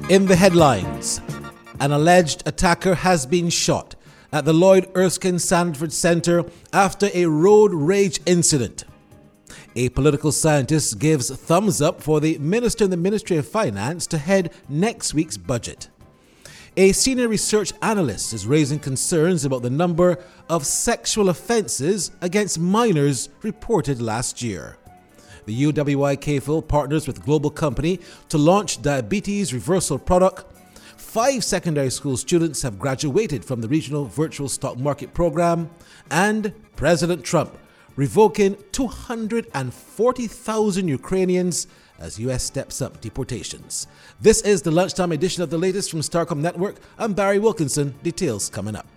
In the headlines, an alleged attacker has been shot at the Lloyd Erskine Sandiford Centre after a road rage incident. A political scientist gives thumbs up for the minister in the Ministry of Finance to head next week's budget. A senior research analyst is raising concerns about the number of sexual offences against minors reported last year. The UWI-CAFL partners with Global Company to launch diabetes reversal product. 5 secondary school students have graduated from the regional virtual stock market program. And President Trump revoking 240,000 Ukrainians as U.S. steps up deportations. This is the lunchtime edition of the latest from Starcom Network. I'm Barry Wilkinson. Details coming up.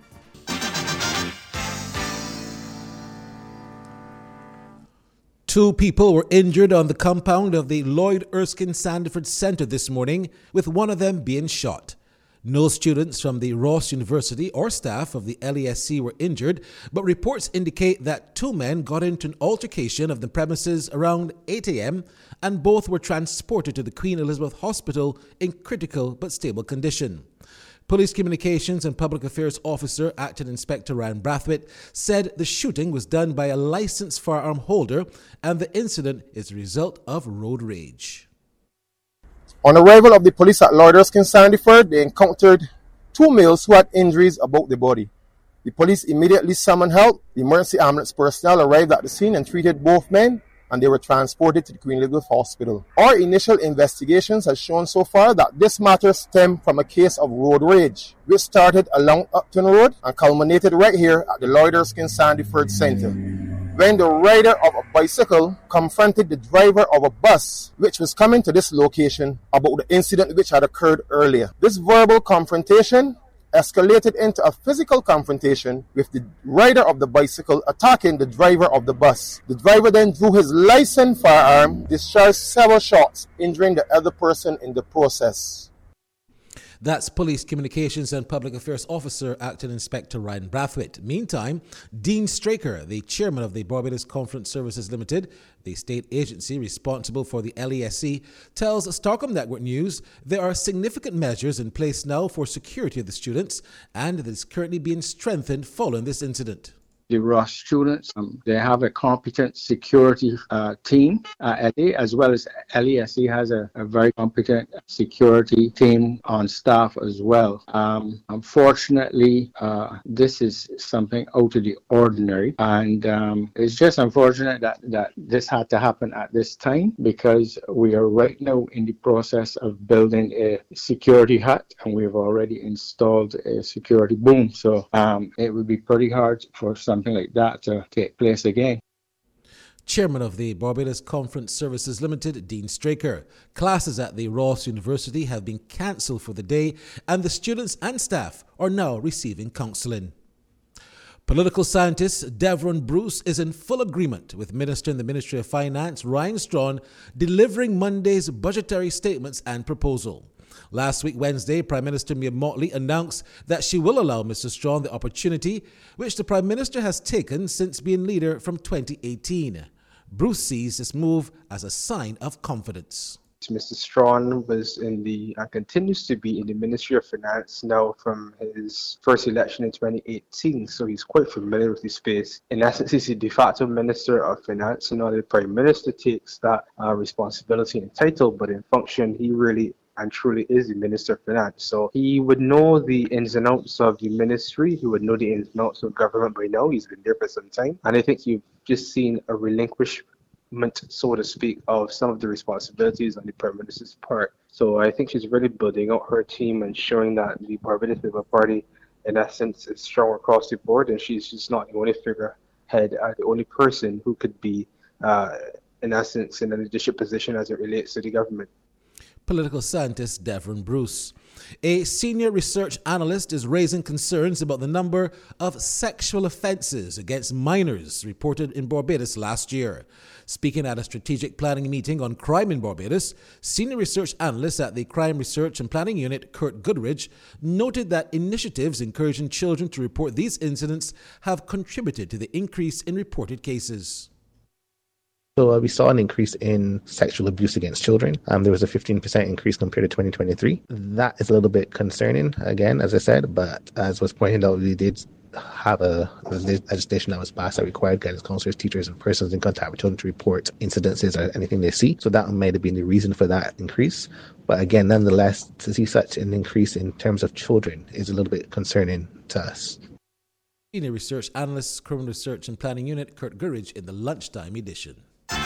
Two people were injured on the compound of the Lloyd Erskine Sandiford Centre this morning, with one of them being shot. No students from the Ross University or staff of the LESC were injured, but reports indicate that two men got into an altercation of the premises around 8 a.m. and both were transported to the Queen Elizabeth Hospital in critical but stable condition. Police Communications and Public Affairs Officer, Acting Inspector Ryan Brathwaite, said the shooting was done by a licensed firearm holder and the incident is a result of road rage. On arrival of the police at Lloyd Erskine Sandiford, they encountered two males who had injuries about the body. The police immediately summoned help. The emergency ambulance personnel arrived at the scene and treated both men, and they were transported to the Queen Elizabeth Hospital. Our initial investigations have shown so far that this matter stemmed from a case of road rage, which started along Upton Road and culminated right here at the Lloyd Erskine Sandiford Centre, when the rider of a bicycle confronted the driver of a bus which was coming to this location about the incident which had occurred earlier. This verbal confrontation escalated into a physical confrontation, with the rider of the bicycle attacking the driver of the bus. The driver then drew his licensed firearm, discharged several shots, injuring the other person in the process. That's Police Communications and Public Affairs Officer, Acting Inspector Ryan Brathwaite. Meantime, Dean Straker, the chairman of the Barbados Conference Services Limited, the state agency responsible for the LESC, tells Starcom Network News there are significant measures in place now for security of the students, and it is currently being strengthened following this incident. The Ross students, they have a competent security team at LA, as well as LESC has a very competent security team on staff as well. Unfortunately, this is something out of the ordinary, and it's just unfortunate that this had to happen at this time, because we are right now in the process of building a security hut, and we've already installed a security boom. So it would be pretty hard for something like that to take place again. Chairman of the Barbados Conference Services Limited, Dean Straker. Classes at the Ross University have been cancelled for the day, and the students and staff are now receiving counselling. Political scientist Devron Bruce is in full agreement with Minister in the Ministry of Finance, Ryan Strachan, delivering Monday's budgetary statements and proposal. Last week, Wednesday, Prime Minister Mia Mottley announced that she will allow Mr. Strachan the opportunity which the Prime Minister has taken since being leader from 2018. Bruce sees this move as a sign of confidence. Mr. Strachan was in the and continues to be in the Ministry of Finance now from his first election in 2018, so he's quite familiar with the space. In essence, he's the de facto Minister of Finance, and now the Prime Minister takes that responsibility and title, but in function, he really and truly is the Minister of Finance. So he would know the ins and outs of the ministry, he would know the ins and outs of government by now. He's been there for some time, and I think you've just seen a relinquishment, so to speak, of some of the responsibilities on the Prime Minister's part. So I think she's really building out her team and showing that the Barbados Labour Party, in essence, is strong across the board, and she's just not the only figurehead, the only person who could be, in essence, in a leadership position as it relates to the government. Political scientist Devron Bruce. A senior research analyst is raising concerns about the number of sexual offences against minors reported in Barbados last year. Speaking at a strategic planning meeting on crime in Barbados, senior research analyst at the Crime Research and Planning Unit, Kurt Goodridge, noted that initiatives encouraging children to report these incidents have contributed to the increase in reported cases. So we saw an increase in sexual abuse against children. There was a 15% increase compared to 2023. That is a little bit concerning, again, as I said, but as was pointed out, we did have a legislation that was passed that required guidance counselors, teachers, and persons in contact with children to report incidences or anything they see. So that might have been the reason for that increase. But again, nonetheless, to see such an increase in terms of children is a little bit concerning to us. Senior Research Analyst, Criminal Research and Planning Unit, Kurt Gurridge, in the lunchtime edition.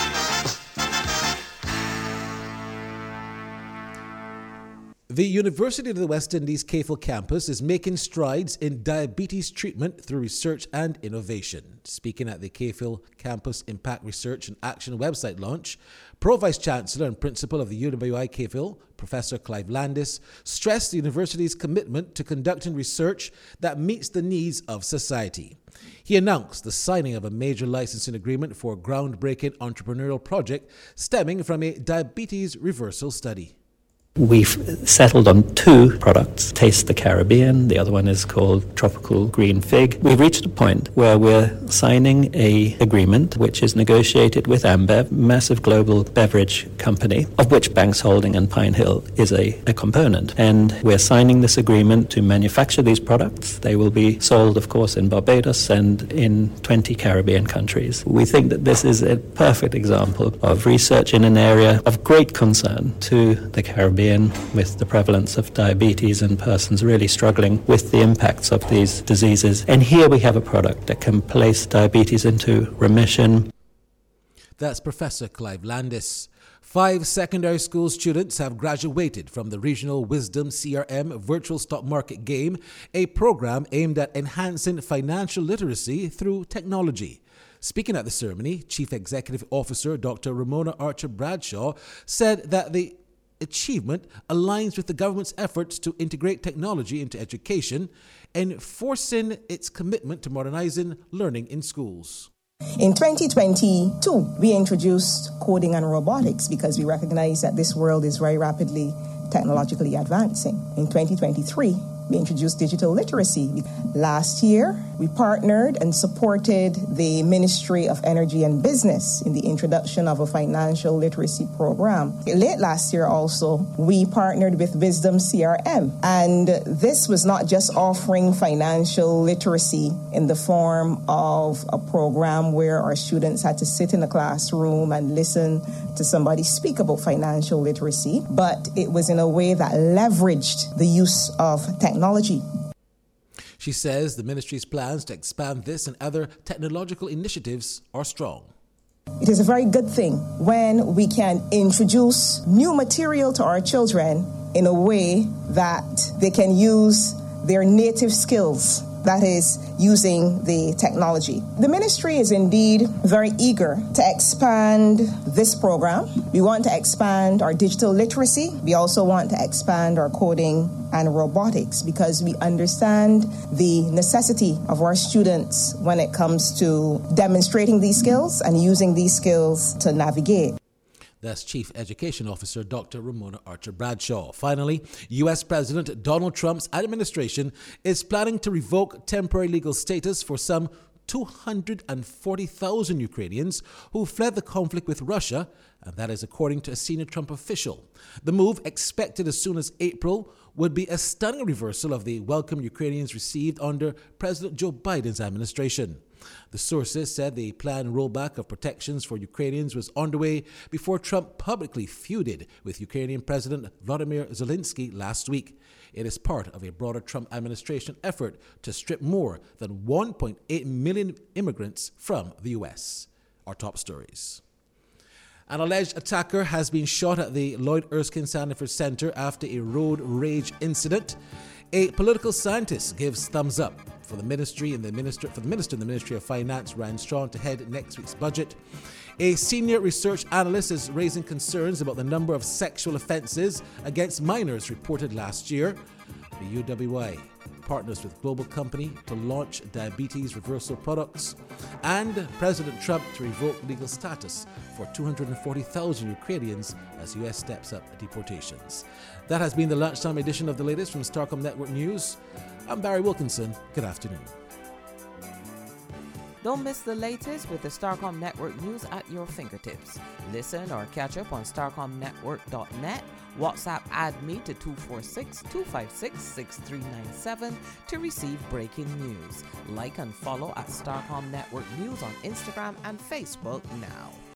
The University of the West Indies CAFL campus is making strides in diabetes treatment through research and innovation. Speaking at the CAFL Campus Impact Research and Action website launch, Pro-Vice Chancellor and Principal of the UWI CAFL, Professor Clive Landis, stressed the university's commitment to conducting research that meets the needs of society. He announced the signing of a major licensing agreement for a groundbreaking entrepreneurial project stemming from a diabetes reversal study. We've settled on 2 products, Taste the Caribbean, the other one is called Tropical Green Fig. We've reached a point where we're signing an agreement which is negotiated with Ambev, massive global beverage company, of which Banks Holding and Pine Hill is a component. And we're signing this agreement to manufacture these products. They will be sold, of course, in Barbados and in 20 Caribbean countries. We think that this is a perfect example of research in an area of great concern to the Caribbean, with the prevalence of diabetes and persons really struggling with the impacts of these diseases. And here we have a product that can place diabetes into remission. That's Professor Clive Landis. 5 secondary school students have graduated from the Regional Wisdom CRM Virtual Stock Market Game, a program aimed at enhancing financial literacy through technology. Speaking at the ceremony, Chief Executive Officer Dr. Ramona Archer Bradshaw said that the achievement aligns with the government's efforts to integrate technology into education, enforcing its commitment to modernizing learning in schools. In 2022, we introduced coding and robotics because we recognize that this world is very rapidly technologically advancing. In 2023, we introduced digital literacy. Last year, we partnered and supported the Ministry of Energy and Business in the introduction of a financial literacy program. Late last year also, we partnered with Wisdom CRM, and this was not just offering financial literacy in the form of a program where our students had to sit in a classroom and listen to somebody speak about financial literacy, but it was in a way that leveraged the use of technology. She says the ministry's plans to expand this and other technological initiatives are strong. It is a very good thing when we can introduce new material to our children in a way that they can use their native skills, that is, using the technology. The ministry is indeed very eager to expand this program. We want to expand our digital literacy. We also want to expand our coding and robotics because we understand the necessity of our students when it comes to demonstrating these skills and using these skills to navigate. That's Chief Education Officer Dr. Ramona Archer Bradshaw. Finally, U.S. President Donald Trump's administration is planning to revoke temporary legal status for some 240,000 Ukrainians who fled the conflict with Russia, and that is according to a senior Trump official. The move, expected as soon as April, would be a stunning reversal of the welcome Ukrainians received under President Joe Biden's administration. The sources said the planned rollback of protections for Ukrainians was underway before Trump publicly feuded with Ukrainian President Vladimir Zelensky last week. It is part of a broader Trump administration effort to strip more than 1.8 million immigrants from the U.S. Our top stories. An alleged attacker has been shot at the Lloyd Erskine Sandiford Center after a road rage incident. A political scientist gives thumbs up for the minister in the Ministry of Finance, Ryan Strachan, to head next week's budget. A senior research analyst is raising concerns about the number of sexual offences against minors reported last year. The UWI partners with global company to launch diabetes reversal products, and President Trump to revoke legal status for 240,000 Ukrainians as U.S. steps up deportations. That has been the lunchtime edition of the latest from Starcom Network News. I'm Barry Wilkinson. Good afternoon. Don't miss the latest with the Starcom Network news at your fingertips. Listen or catch up on starcomnetwork.net. WhatsApp add me to 246-256-6397 to receive breaking news. Like and follow at Starcom Network News on Instagram and Facebook now.